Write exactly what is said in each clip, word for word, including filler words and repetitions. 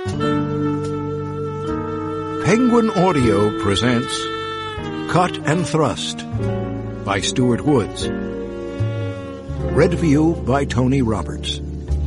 Penguin Audio presents Cut and Thrust by Stuart Woods. Read for you by Tony Roberts.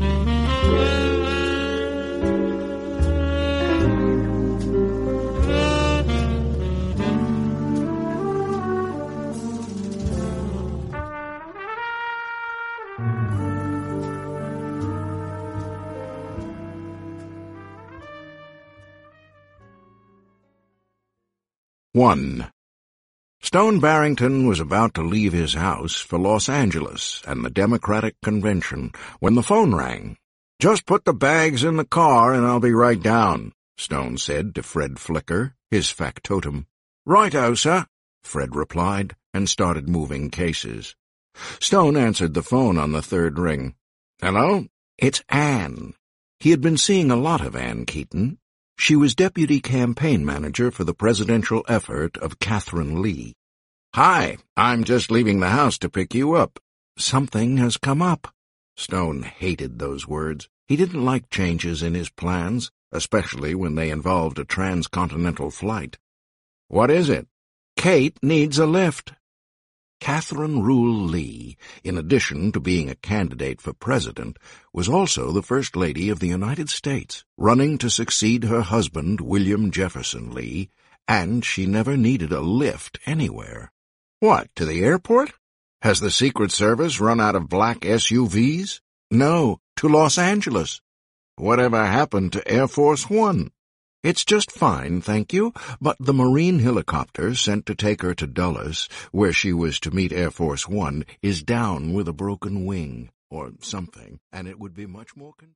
One. Stone Barrington was about to leave his house for Los Angeles and the Democratic Convention when the phone rang. "Just put the bags in the car and I'll be right down," Stone said to Fred Flicker, his factotum. "Righto, sir," Fred replied, and started moving cases. Stone answered the phone on the third ring. "Hello? It's Ann." He had been seeing a lot of Ann Keaton. She was deputy campaign manager for the presidential effort of Catherine Lee. "Hi, I'm just leaving the house to pick you up." "Something has come up." Stone hated those words. He didn't like changes in his plans, especially when they involved a transcontinental flight. "What is it?" "Kate needs a lift." Catherine Rule Lee, in addition to being a candidate for president, was also the First Lady of the United States, running to succeed her husband, William Jefferson Lee, and she never needed a lift anywhere. "What, to the airport? Has the Secret Service run out of black S U Vs?" "No, to Los Angeles." "Whatever happened to Air Force One?" "It's just fine, thank you, but the Marine helicopter sent to take her to Dulles, where she was to meet Air Force One, is down with a broken wing, or something, and it would be much more convenient."